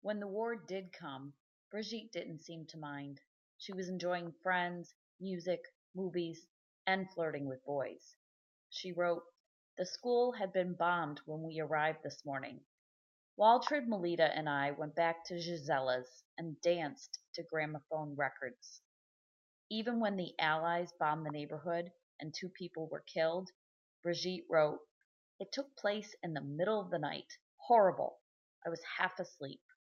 When the war did come, Brigitte didn't seem to mind. She was enjoying friends, music, movies, and flirting with boys. She wrote, "The school had been bombed when we arrived this morning. Waltraud Melita and I went back to Gisella's and danced to gramophone records. Even when the Allies bombed the neighborhood and 2 people were killed," Brigitte wrote, "it took place in the middle of the night. Horrible. I was half asleep.